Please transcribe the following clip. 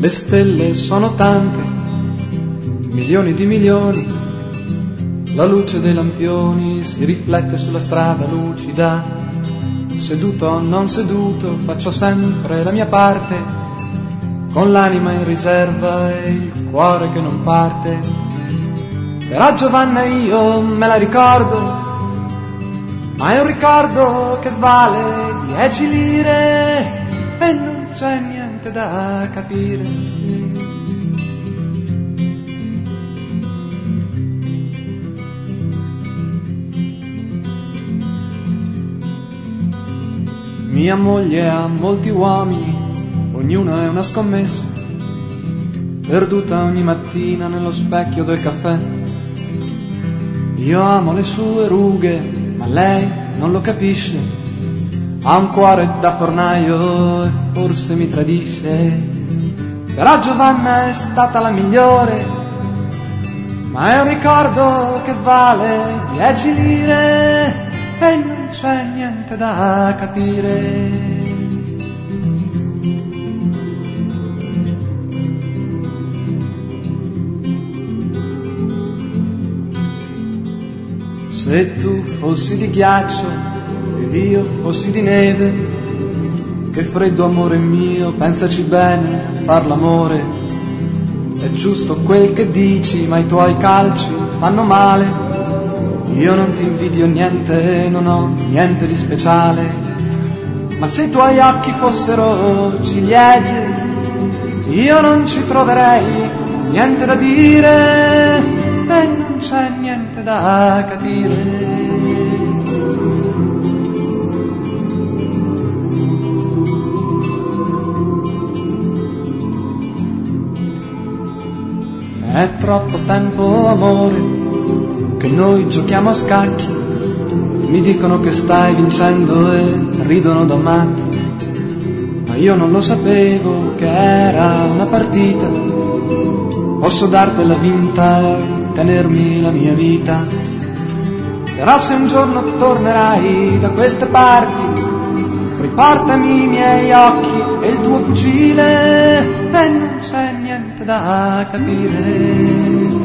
Le stelle sono tante, milioni di milioni, la luce dei lampioni si riflette sulla strada lucida. Seduto o non seduto, faccio sempre la mia parte, con l'anima in riserva e il cuore che non parte. Però Giovanna io me la ricordo, ma è un ricordo che vale 10 lire e non c'è niente da capire. Mia moglie ha molti uomini, ognuno è una scommessa, perduta ogni mattina nello specchio del caffè. Io amo le sue rughe, ma lei non lo capisce, ha un cuore da fornaio e forse mi tradisce. Però Giovanna è stata la migliore, ma è un ricordo che vale 10 lire e non c'è niente da capire. Se tu fossi di ghiaccio ed io fossi di neve, che freddo amore mio, pensaci bene a far l'amore. È giusto quel che dici, ma i tuoi calci fanno male. Io non ti invidio niente, non ho niente di speciale, ma se i tuoi occhi fossero ciliegie, io non ci troverei niente da dire e non c'è niente da capire. È troppo tempo, amore, che noi giochiamo a scacchi. Mi dicono che stai vincendo e ridono da matti, ma io non lo sapevo che era una partita. Posso dartela vinta e tenermi la mia vita, però se un giorno tornerai da queste parti, riportami i miei occhi e il tuo fucile e non c'è niente da capire.